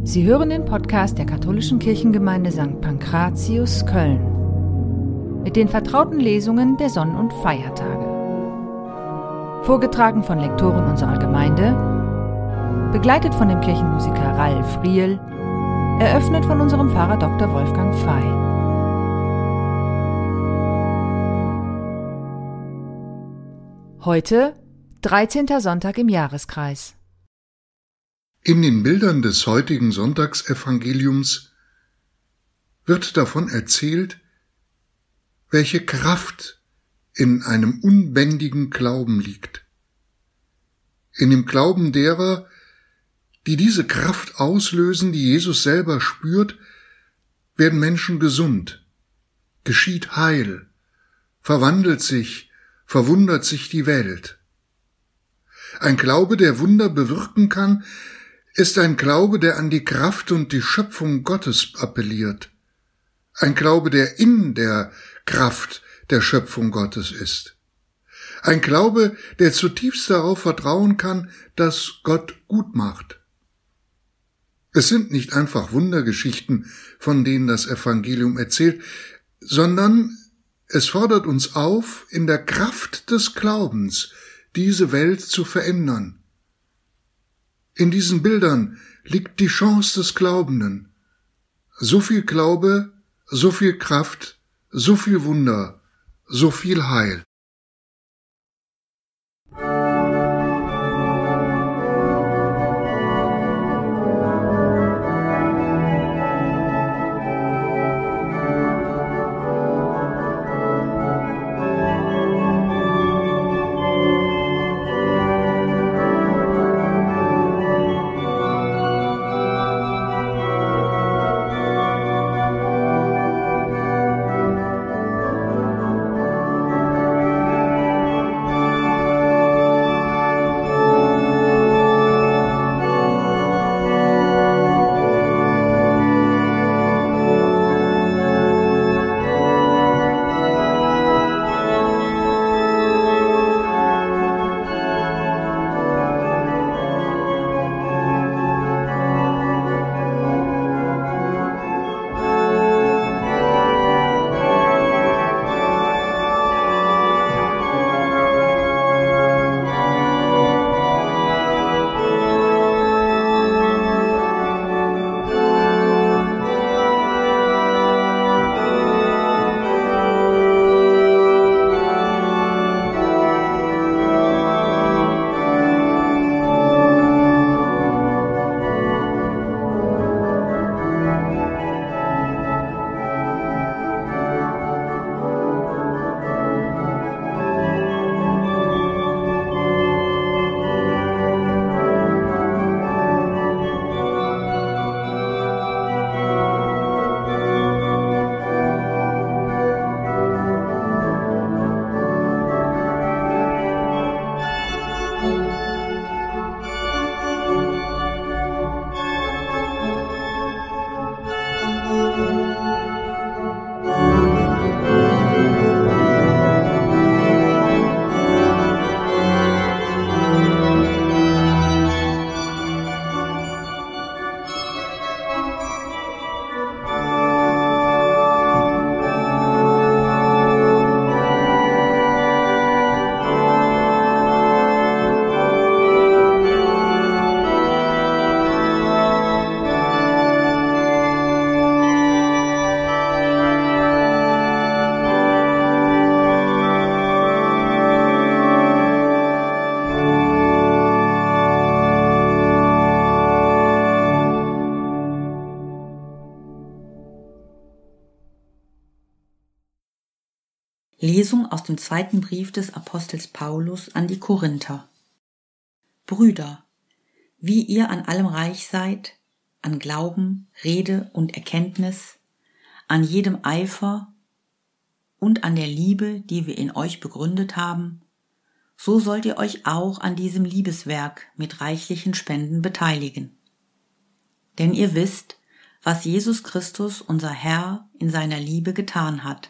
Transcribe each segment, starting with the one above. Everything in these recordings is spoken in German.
Sie hören den Podcast der katholischen Kirchengemeinde St. Pankratius, Köln, mit den vertrauten Lesungen der Sonn- und Feiertage. Vorgetragen von Lektoren unserer Gemeinde, begleitet von dem Kirchenmusiker Ralf Riehl, eröffnet von unserem Pfarrer Dr. Wolfgang Fey. Heute, 13. Sonntag im Jahreskreis. In den Bildern des heutigen Sonntagsevangeliums wird davon erzählt, welche Kraft in einem unbändigen Glauben liegt. In dem Glauben derer, die diese Kraft auslösen, die Jesus selber spürt, werden Menschen gesund, geschieht Heil, verwandelt sich, verwundert sich die Welt. Ein Glaube, der Wunder bewirken kann, ist ein Glaube, der an die Kraft und die Schöpfung Gottes appelliert. Ein Glaube, der in der Kraft der Schöpfung Gottes ist. Ein Glaube, der zutiefst darauf vertrauen kann, dass Gott gut macht. Es sind nicht einfach Wundergeschichten, von denen das Evangelium erzählt, sondern es fordert uns auf, in der Kraft des Glaubens diese Welt zu verändern. In diesen Bildern liegt die Chance des Glaubenden. So viel Glaube, so viel Kraft, so viel Wunder, so viel Heil. Lesung aus dem zweiten Brief des Apostels Paulus an die Korinther. Brüder, wie ihr an allem reich seid, an Glauben, Rede und Erkenntnis, an jedem Eifer und an der Liebe, die wir in euch begründet haben, so sollt ihr euch auch an diesem Liebeswerk mit reichlichen Spenden beteiligen. Denn ihr wisst, was Jesus Christus, unser Herr, in seiner Liebe getan hat.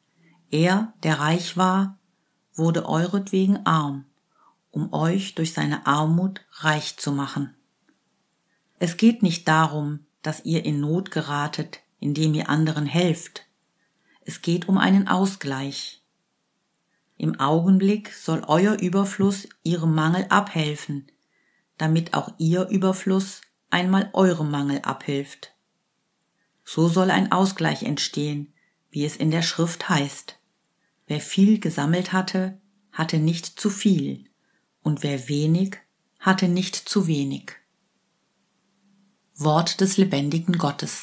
Er, der reich war, wurde euretwegen arm, um euch durch seine Armut reich zu machen. Es geht nicht darum, dass ihr in Not geratet, indem ihr anderen helft. Es geht um einen Ausgleich. Im Augenblick soll euer Überfluss ihrem Mangel abhelfen, damit auch ihr Überfluss einmal eurem Mangel abhilft. So soll ein Ausgleich entstehen, wie es in der Schrift heißt. Wer viel gesammelt hatte, hatte nicht zu viel, und wer wenig, hatte nicht zu wenig. Wort des lebendigen Gottes.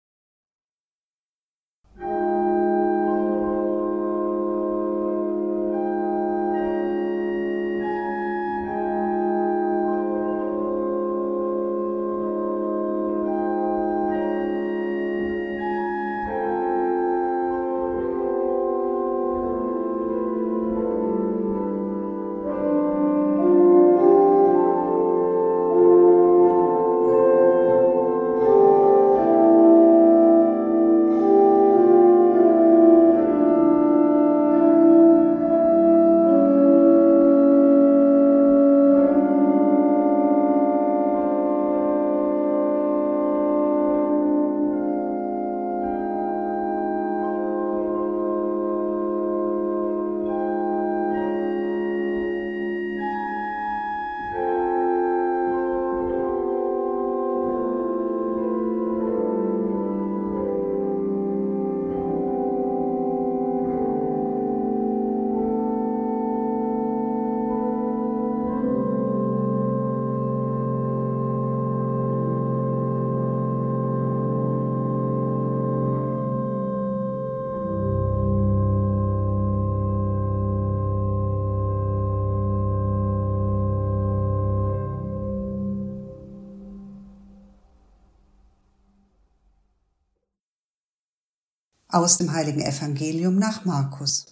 Aus dem heiligen Evangelium nach Markus.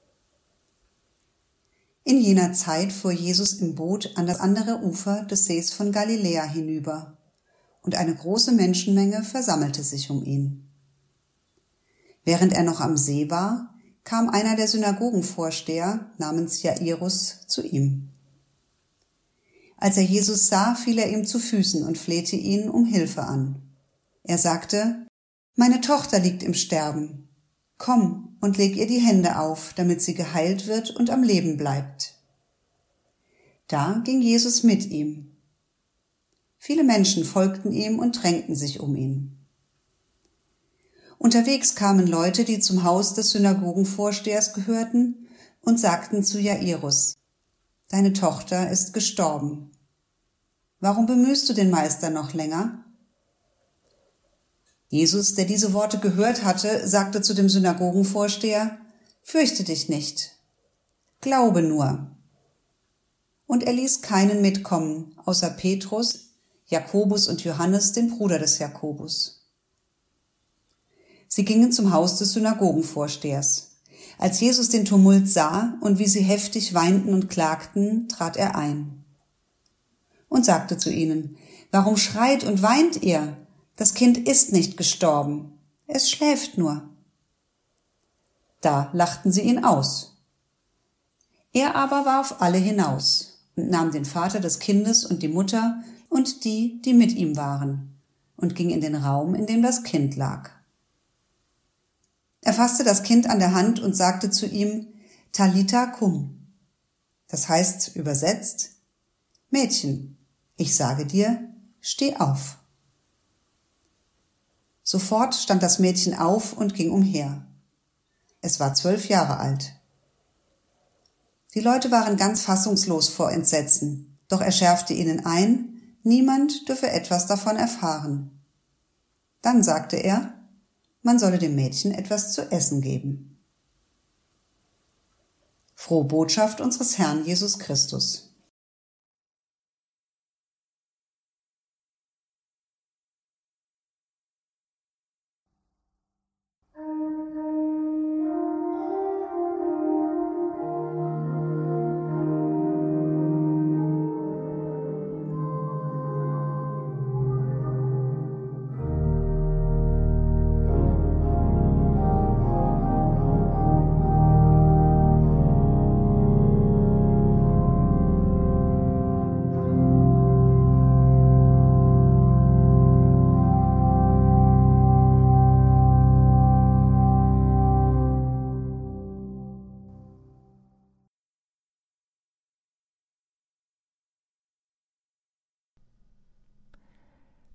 In jener Zeit fuhr Jesus im Boot an das andere Ufer des Sees von Galiläa hinüber, und eine große Menschenmenge versammelte sich um ihn. Während er noch am See war, kam einer der Synagogenvorsteher namens Jairus zu ihm. Als er Jesus sah, fiel er ihm zu Füßen und flehte ihn um Hilfe an. Er sagte: »Meine Tochter liegt im Sterben. Komm und leg ihr die Hände auf, damit sie geheilt wird und am Leben bleibt.« Da ging Jesus mit ihm. Viele Menschen folgten ihm und drängten sich um ihn. Unterwegs kamen Leute, die zum Haus des Synagogenvorstehers gehörten, und sagten zu Jairus: »Deine Tochter ist gestorben. Warum bemühst du den Meister noch länger?« Jesus, der diese Worte gehört hatte, sagte zu dem Synagogenvorsteher: »Fürchte dich nicht, glaube nur.« Und er ließ keinen mitkommen, außer Petrus, Jakobus und Johannes, den Bruder des Jakobus. Sie gingen zum Haus des Synagogenvorstehers. Als Jesus den Tumult sah und wie sie heftig weinten und klagten, trat er ein und sagte zu ihnen: »Warum schreit und weint ihr? Das Kind ist nicht gestorben, es schläft nur.« Da lachten sie ihn aus. Er aber warf alle hinaus und nahm den Vater des Kindes und die Mutter und die, die mit ihm waren, und ging in den Raum, in dem das Kind lag. Er fasste das Kind an der Hand und sagte zu ihm: »Talitha cum«, das heißt übersetzt: »Mädchen, ich sage dir, steh auf.« Sofort stand das Mädchen auf und ging umher. Es war 12 Jahre alt. Die Leute waren ganz fassungslos vor Entsetzen, doch er schärfte ihnen ein, niemand dürfe etwas davon erfahren. Dann sagte er, man solle dem Mädchen etwas zu essen geben. Frohe Botschaft unseres Herrn Jesus Christus.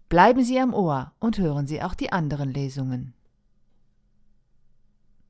Bleiben Sie am Ohr und hören Sie auch die anderen Lesungen.